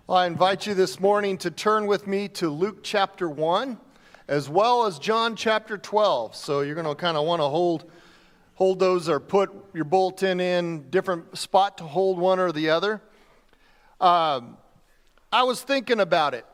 Well, I invite you this morning to turn with me to Luke chapter 1, as well as John chapter 12. So you're going to kind of want to hold those or put your bulletin in different spot to hold one or the other. I was thinking about it.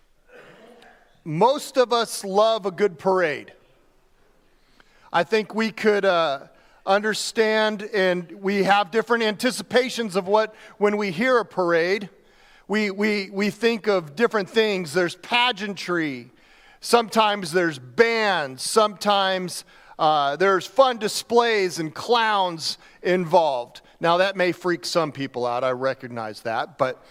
Most of us love a good parade. I think we could understand, and we have different anticipations of when we hear a parade. We think of different things. There's pageantry. Sometimes there's bands. Sometimes there's fun displays and clowns involved. Now, that may freak some people out. I recognize that. But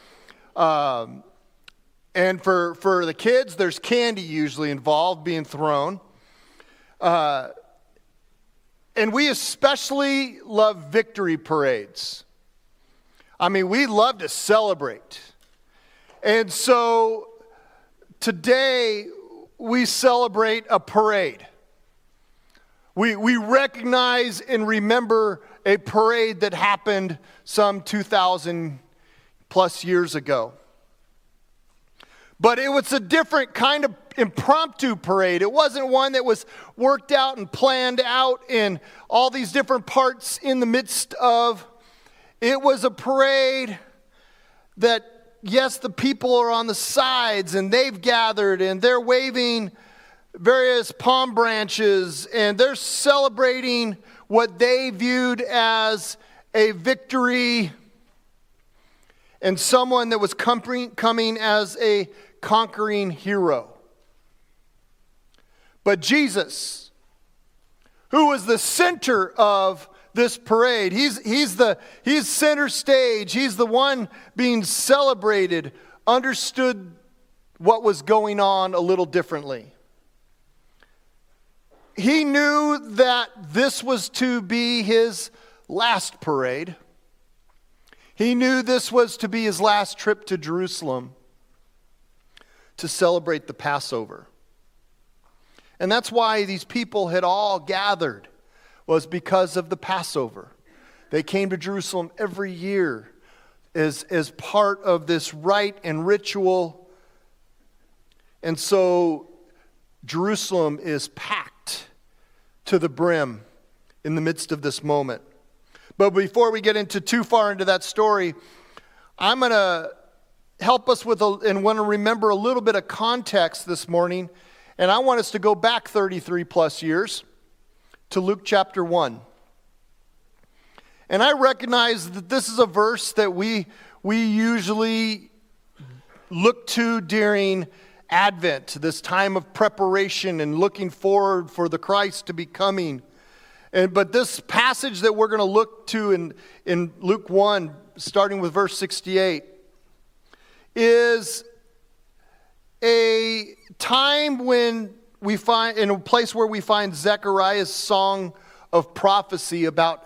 and for the kids, there's candy usually involved being thrown. And we especially love victory parades. I mean, we love to celebrate. And so today we celebrate a parade. We recognize and remember a parade that happened some 2,000 plus years ago. But it was a different kind of impromptu parade. It wasn't one that was worked out and planned out in all these different parts in the midst of. It was a parade that, yes, the people are on the sides and they've gathered and they're waving various palm branches and they're celebrating what they viewed as a victory and someone that was coming as a conquering hero. But Jesus, who was the center of this parade, he's center stage, he's the one being celebrated, understood what was going on a little differently. He knew that this was to be his last parade. He knew this was to be his last trip to Jerusalem to celebrate the Passover. And that's why these people had all gathered, was because of the Passover. They came to Jerusalem every year as part of this rite and ritual. And so Jerusalem is packed to the brim in the midst of this moment. But before we get into too far into that story, I'm going to help us and want to remember a little bit of context this morning. And I want us to go back 33 plus years to Luke chapter 1. And I recognize that this is a verse that we usually look to during Advent, this time of preparation and looking forward for the Christ to be coming. But this passage that we're going to look to in Luke 1, starting with verse 68, is a time when we find, in a place where we find Zechariah's song of prophecy about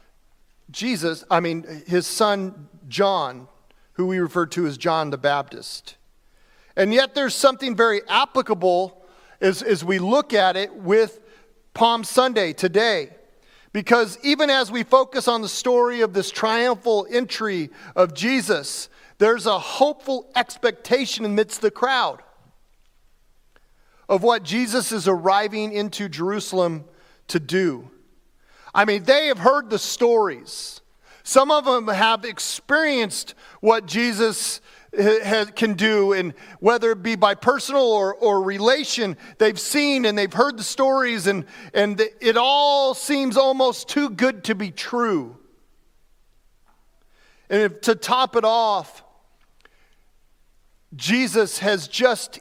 his son John, who we refer to as John the Baptist. And yet there's something very applicable as we look at it with Palm Sunday today. Because even as we focus on the story of this triumphal entry of Jesus, there's a hopeful expectation amidst the crowd of what Jesus is arriving into Jerusalem to do. I mean, they have heard the stories. Some of them have experienced what Jesus can do, and whether it be by personal or relation, they've seen and they've heard the stories, and it all seems almost too good to be true. And to top it off, Jesus has just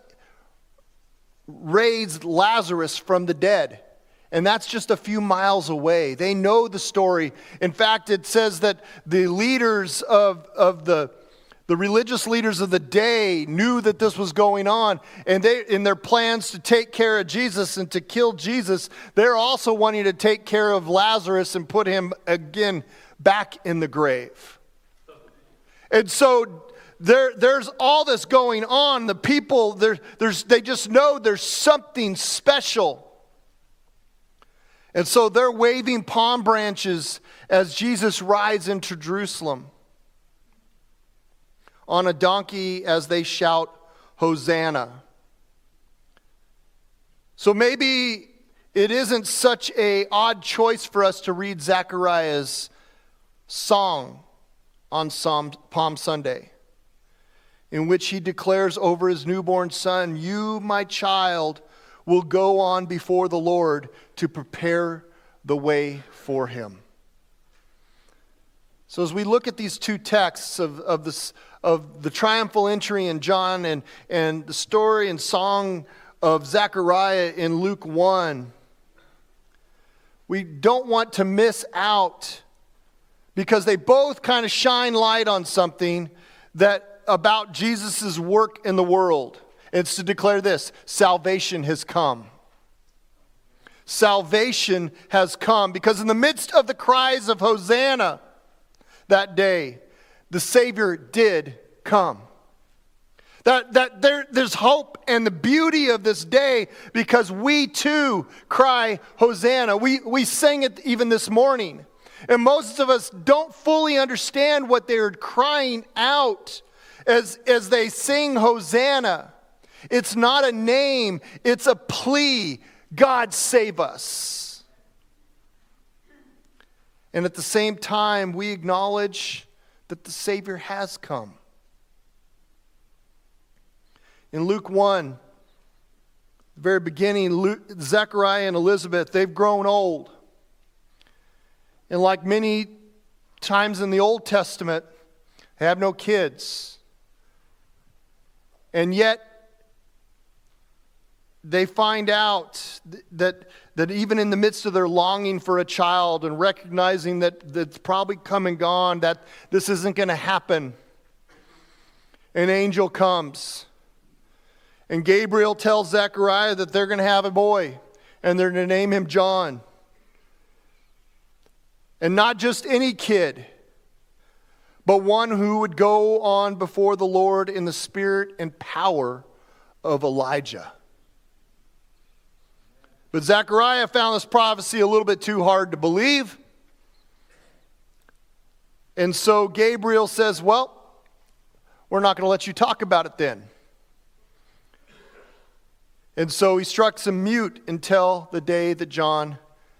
raised Lazarus from the dead. And that's just a few miles away. They know the story. In fact, it says that the leaders of the religious leaders of the day knew that this was going on. And they, in their plans to take care of Jesus and to kill Jesus, they're also wanting to take care of Lazarus and put him again back in the grave. And so there's all this going on. The people, they just know there's something special. And so they're waving palm branches as Jesus rides into Jerusalem on a donkey as they shout, Hosanna. So maybe it isn't such an odd choice for us to read Zechariah's song on Palm Sunday, in which he declares over his newborn son, "You, my child, will go on before the Lord to prepare the way for him." So as we look at these two texts of the triumphal entry in John and the story and song of Zechariah in Luke 1, we don't want to miss out, because they both kind of shine light on something that about Jesus' work in the world. It's to declare this: salvation has come. Salvation has come, because in the midst of the cries of Hosanna that day, the Savior did come. There's hope and the beauty of this day, because we too cry Hosanna. We sang it even this morning. And most of us don't fully understand what they're crying out as they sing Hosanna. It's not a name, it's a plea. God, save us. And at the same time, we acknowledge that the Savior has come. In Luke 1, the very beginning, Zechariah and Elizabeth, they've grown old. And like many times in the Old Testament, they have no kids. And yet, they find out that even in the midst of their longing for a child and recognizing that it's probably come and gone, that this isn't going to happen, an angel comes. And Gabriel tells Zechariah that they're going to have a boy, and they're going to name him John. And not just any kid, but one who would go on before the Lord in the spirit and power of Elijah. But Zechariah found this prophecy a little bit too hard to believe. And so Gabriel says, well, we're not going to let you talk about it then. And so he strikes him mute until the day that John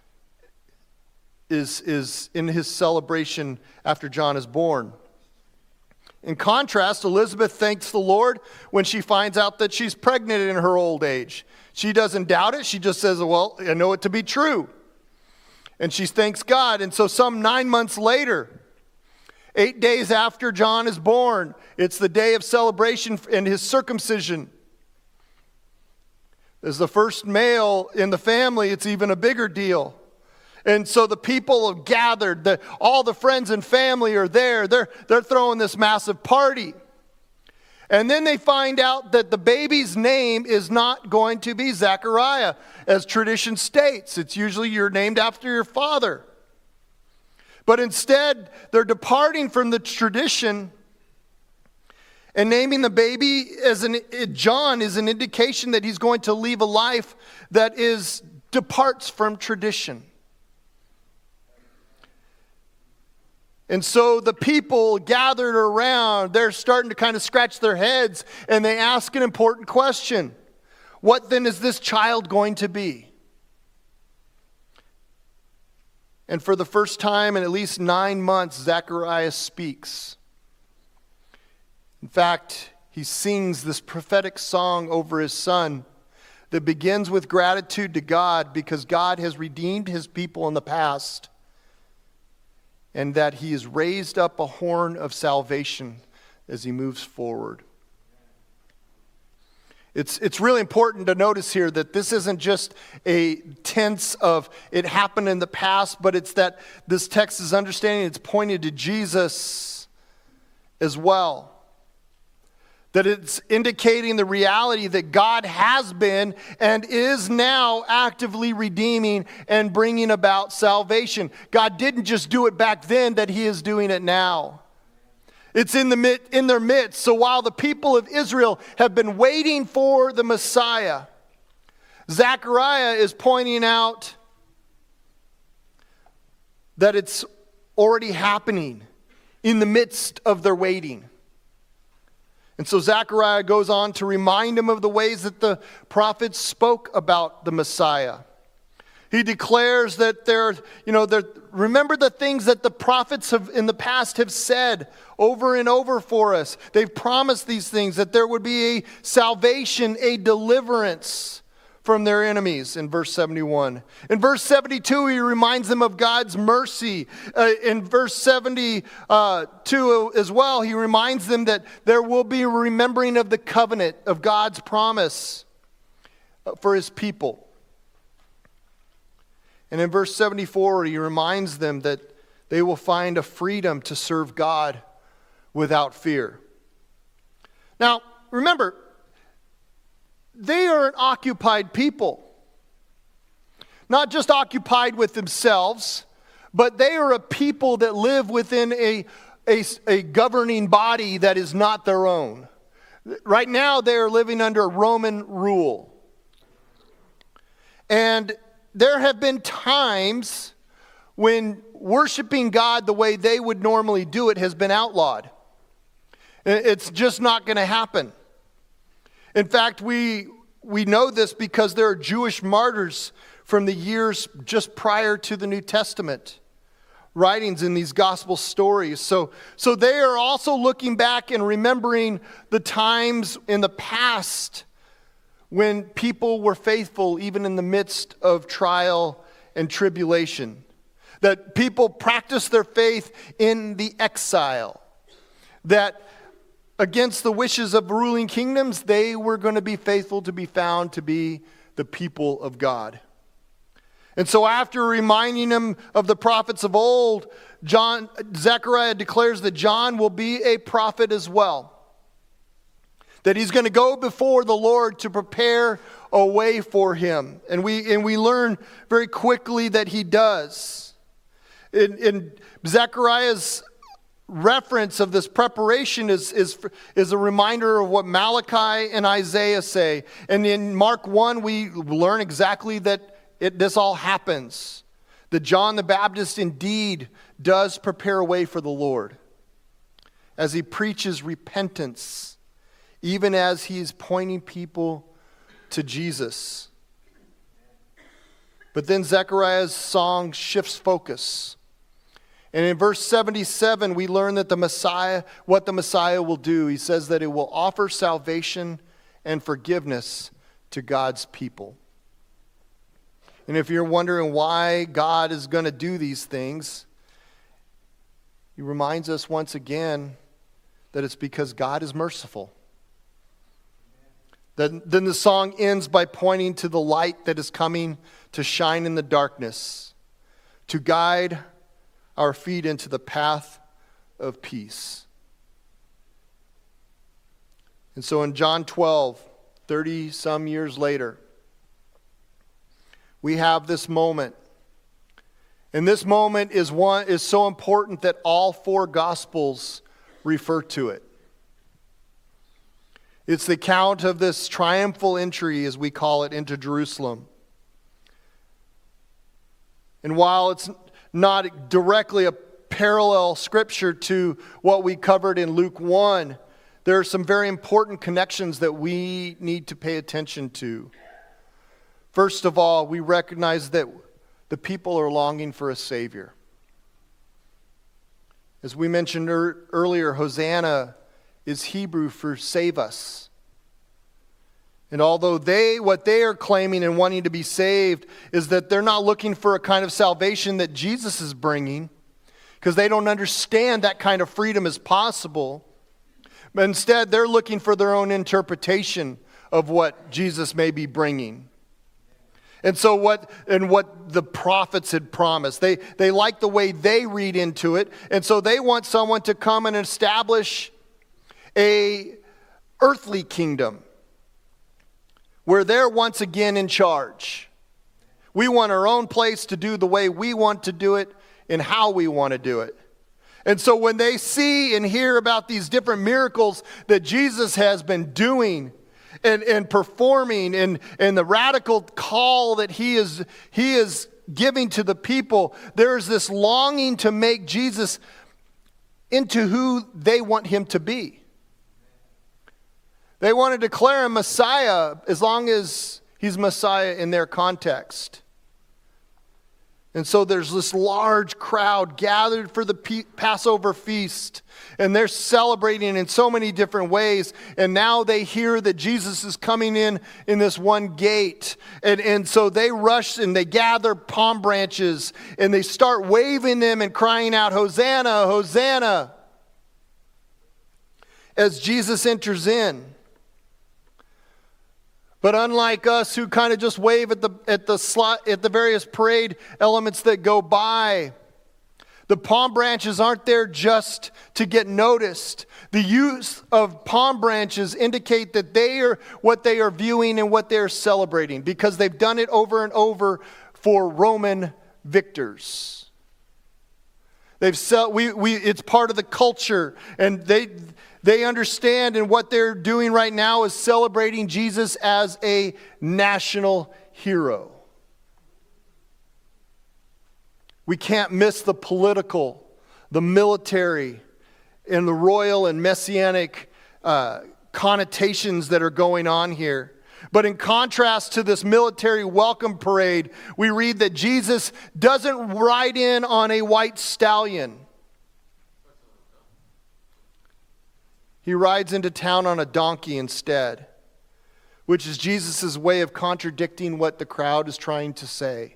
is in his celebration after John is born. In contrast, Elizabeth thanks the Lord when she finds out that she's pregnant in her old age. She doesn't doubt it. She just says, well, I know it to be true. And she thanks God. And so some 9 months later, 8 days after John is born, it's the day of celebration and his circumcision. As the first male in the family, it's even a bigger deal. And so the people have gathered, all the friends and family are there. They're throwing this massive party. And then they find out that the baby's name is not going to be Zechariah, as tradition states. It's usually you're named after your father. But instead, they're departing from the tradition and naming the baby as John is an indication that he's going to live a life that departs from tradition. And so the people gathered around, they're starting to kind of scratch their heads, and they ask an important question. What then is this child going to be? And for the first time in at least 9 months, Zechariah speaks. In fact, he sings this prophetic song over his son that begins with gratitude to God because God has redeemed his people in the past, and that he has raised up a horn of salvation as he moves forward. It's really important to notice here that this isn't just a tense of it happened in the past, but it's that this text is understanding it's pointed to Jesus as well. That it's indicating the reality that God has been and is now actively redeeming and bringing about salvation. God didn't just do it back then, that he is doing it now. It's in their midst. So while the people of Israel have been waiting for the Messiah, Zechariah is pointing out that it's already happening in the midst of their waiting. And so Zechariah goes on to remind him of the ways that the prophets spoke about the Messiah. He declares that remember the things that the prophets have in the past have said over and over for us. They've promised these things, that there would be a salvation, a deliverance from their enemies in verse 71. In verse 72, he reminds them of God's mercy. In verse 72 as well, he reminds them that there will be a remembering of the covenant of God's promise for his people. And in verse 74, he reminds them that they will find a freedom to serve God without fear. Now, remember, they are an occupied people. Not just occupied with themselves, but they are a people that live within a governing body that is not their own. Right now, they are living under Roman rule. And there have been times when worshiping God the way they would normally do it has been outlawed. It's just not going to happen. In fact, we know this because there are Jewish martyrs from the years just prior to the New Testament, writings in these gospel stories. So they are also looking back and remembering the times in the past when people were faithful even in the midst of trial and tribulation. That people practiced their faith in the exile. That against the wishes of ruling kingdoms, they were going to be faithful to be found to be the people of God. And so after reminding them of the prophets of old, Zechariah declares that John will be a prophet as well. That he's going to go before the Lord to prepare a way for him. And we learn very quickly that he does. In Zechariah's reference of this preparation is a reminder of what Malachi and Isaiah say. And in Mark 1, we learn exactly that this all happens. That John the Baptist indeed does prepare a way for the Lord as he preaches repentance, even as he is pointing people to Jesus. But then Zechariah's song shifts focus. And in verse 77, we learn that what the Messiah will do. He says that it will offer salvation and forgiveness to God's people. And if you're wondering why God is going to do these things, he reminds us once again that it's because God is merciful. Then the song ends by pointing to the light that is coming to shine in the darkness, to guide our feet into the path of peace. And so in John 12, 30 some years later, we have this moment. And this moment is so important that all four Gospels refer to it. It's the account of this triumphal entry, as we call it, into Jerusalem. And while it's not directly a parallel scripture to what we covered in Luke 1, there are some very important connections that we need to pay attention to. First of all, we recognize that the people are longing for a Savior. As we mentioned earlier, Hosanna is Hebrew for save us. And although what they are claiming and wanting to be saved is that they're not looking for a kind of salvation that Jesus is bringing, because they don't understand that kind of freedom is possible. But instead, they're looking for their own interpretation of what Jesus may be bringing. And so what the prophets had promised. They like the way they read into it. And so they want someone to come and establish a earthly kingdom where they're once again in charge. We want our own place to do the way we want to do it and how we want to do it. And so when they see and hear about these different miracles that Jesus has been doing and performing and the radical call that he is giving to the people, there's this longing to make Jesus into who they want him to be. They want to declare him Messiah as long as he's Messiah in their context. And so there's this large crowd gathered for the Passover feast, and they're celebrating in so many different ways. And now they hear that Jesus is coming in this one gate. And so they rush and they gather palm branches and they start waving them and crying out, "Hosanna, Hosanna," as Jesus enters in. But unlike us who kind of just wave at the various parade elements that go by, the palm branches aren't there just to get noticed. The use of palm branches indicate that they are what they are viewing and what they are celebrating, because they've done it over and over for Roman victors. It's part of the culture, and they understand, and what they're doing right now is celebrating Jesus as a national hero. We can't miss the political, the military, and the royal and messianic connotations that are going on here. But in contrast to this military welcome parade, we read that Jesus doesn't ride in on a white stallion. He rides into town on a donkey instead, which is Jesus' way of contradicting what the crowd is trying to say.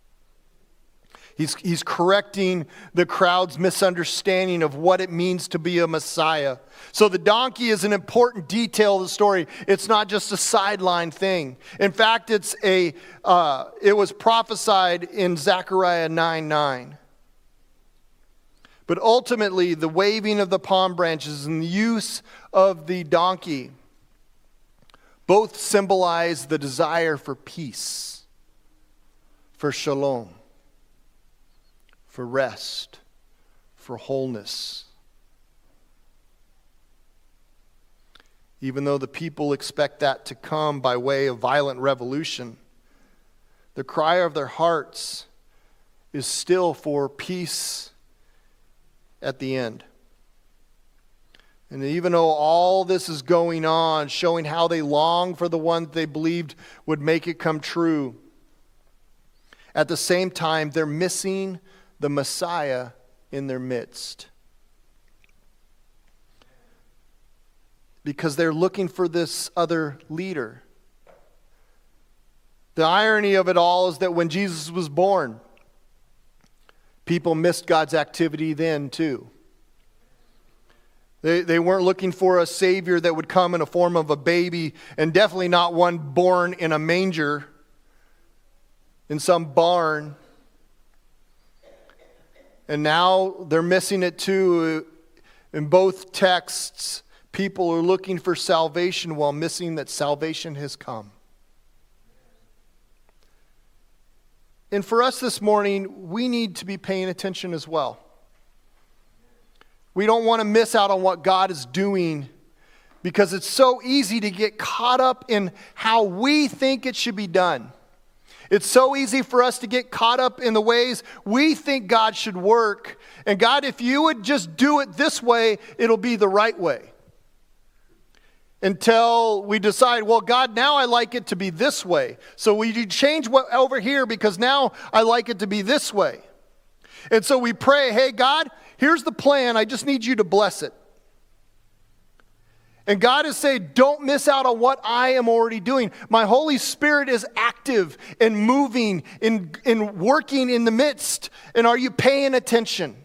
He's correcting the crowd's misunderstanding of what it means to be a Messiah. So the donkey is an important detail of the story. It's not just a sideline thing. In fact, it was prophesied in Zechariah 9:9. But ultimately, the waving of the palm branches and the use of the donkey both symbolize the desire for peace, for shalom, for rest, for wholeness. Even though the people expect that to come by way of violent revolution, the cry of their hearts is still for peace at the end. And even though all this is going on, showing how they long for the one that they believed would make it come true, at the same time, they're missing the Messiah in their midst. Because they're looking for this other leader. The irony of it all is that when Jesus was born, people missed God's activity then too. They weren't looking for a Savior that would come in the form of a baby, and definitely not one born in a manger, in some barn. And now they're missing it too. In both texts, people are looking for salvation while missing that salvation has come. And for us this morning, we need to be paying attention as well. We don't want to miss out on what God is doing, because it's so easy to get caught up in how we think it should be done. It's so easy for us to get caught up in the ways we think God should work. And God, if you would just do it this way, it'll be the right way. Until we decide, well, God, now I like it to be this way. So we change what over here because now I like it to be this way. And so we pray, hey, God, here's the plan. I just need you to bless it. And God is saying, don't miss out on what I am already doing. My Holy Spirit is active and moving and working in the midst. And are you paying attention?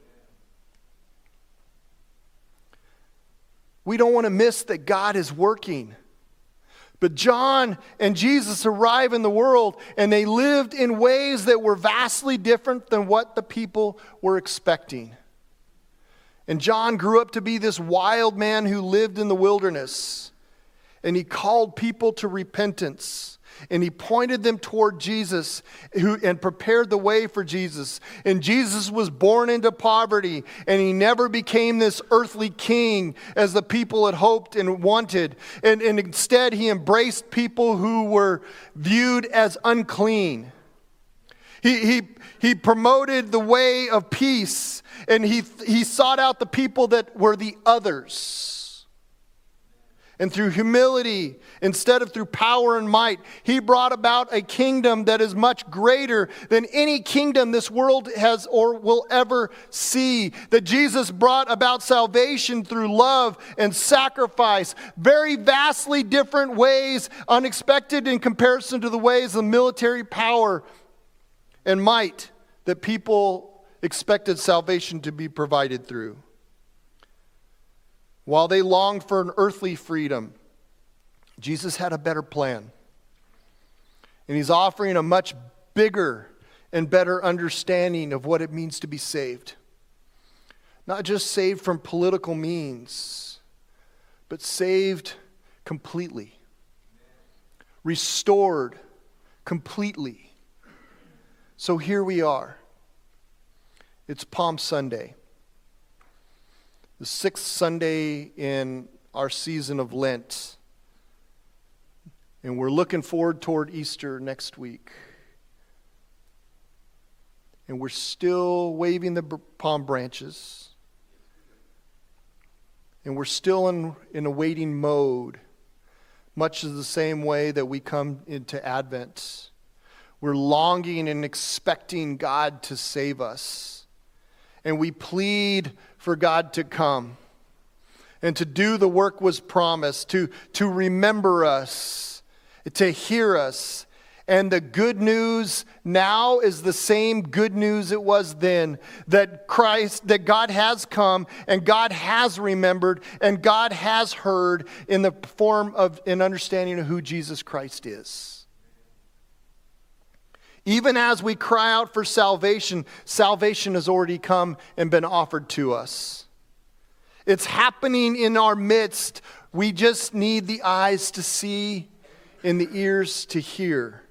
We don't want to miss that God is working. But John and Jesus arrive in the world, and they lived in ways that were vastly different than what the people were expecting. And John grew up to be this wild man who lived in the wilderness. And he called people to repentance. And he pointed them toward Jesus and prepared the way for Jesus. And Jesus was born into poverty. And he never became this earthly king as the people had hoped and wanted. And instead he embraced people who were viewed as unclean. He promoted the way of peace, and he sought out the people that were the others. and through humility instead of through power and might. He brought about a kingdom that is much greater than any kingdom this world has or will ever see. That Jesus brought about salvation through love and sacrifice. Very vastly different ways, unexpected in comparison to the ways of military power and might that people expected salvation to be provided through. While they longed for an earthly freedom, Jesus had a better plan. And he's offering a much bigger and better understanding of what it means to be saved. Not just saved from political means, but saved completely. Restored completely. So here we are. It's Palm Sunday. The 6th Sunday in our season of Lent. And we're looking forward toward Easter next week. And we're still waving the palm branches. And we're still in a waiting mode, much as the same way that we come into Advent. We're longing and expecting God to save us. And we plead for God to come and to do the work was promised, to remember us, to hear us. And the good news now is the same good news it was then, that God has come and God has remembered and God has heard in the form of an understanding of who Jesus Christ is. Even as we cry out for salvation, salvation has already come and been offered to us. It's happening in our midst. We just need the eyes to see and the ears to hear.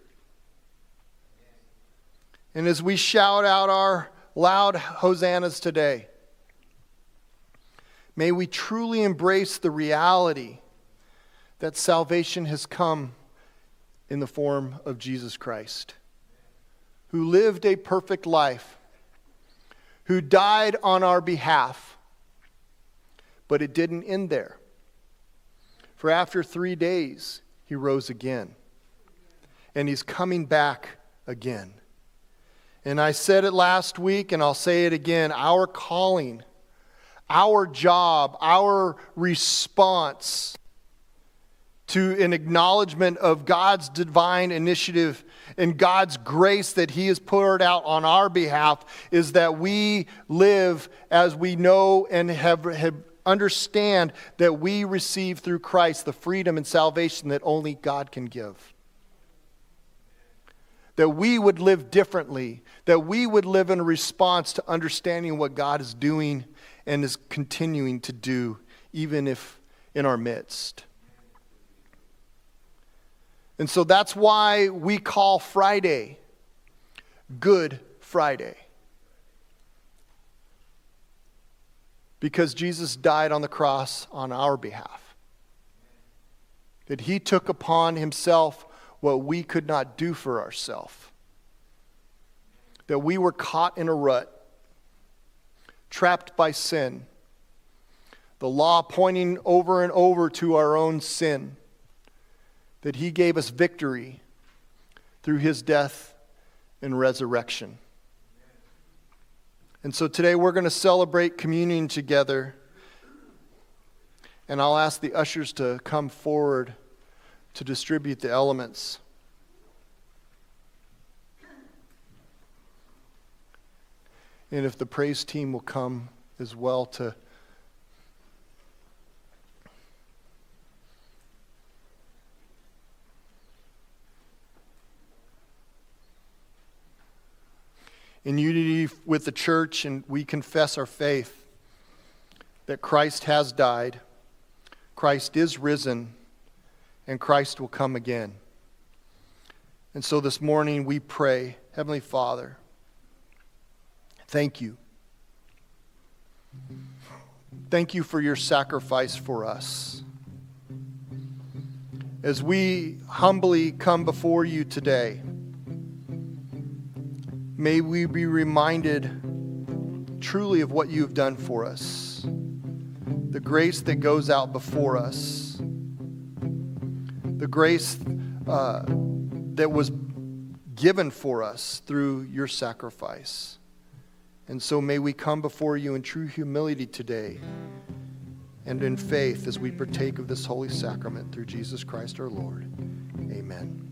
And as we shout out our loud hosannas today, may we truly embrace the reality that salvation has come in the form of Jesus Christ, who lived a perfect life, who died on our behalf. But it didn't end there. For after 3 days, he rose again. And he's coming back again. And I said it last week, and I'll say it again. Our calling, our job, our response to an acknowledgement of God's divine initiative and God's grace that he has poured out on our behalf is that we live as we know and have understand that we receive through Christ the freedom and salvation that only God can give. That we would live differently, that we would live in response to understanding what God is doing and is continuing to do, even if in our midst. And so that's why we call Friday Good Friday. Because Jesus died on the cross on our behalf. That he took upon himself what we could not do for ourselves. That we were caught in a rut, trapped by sin. The law pointing over and over to our own sin. That he gave us victory through his death and resurrection. And so today we're going to celebrate communion together. And I'll ask the ushers to come forward to distribute the elements. And if the praise team will come as well to in unity with the church, and we confess our faith that Christ has died, Christ is risen, and Christ will come again. And so this morning we pray, Heavenly Father, thank you. Thank you for your sacrifice for us. As we humbly come before you today, may we be reminded truly of what you've done for us. The grace that goes out before us. the grace that was given for us through your sacrifice. And so may we come before you in true humility today and in faith as we partake of this holy sacrament through Jesus Christ our Lord. Amen.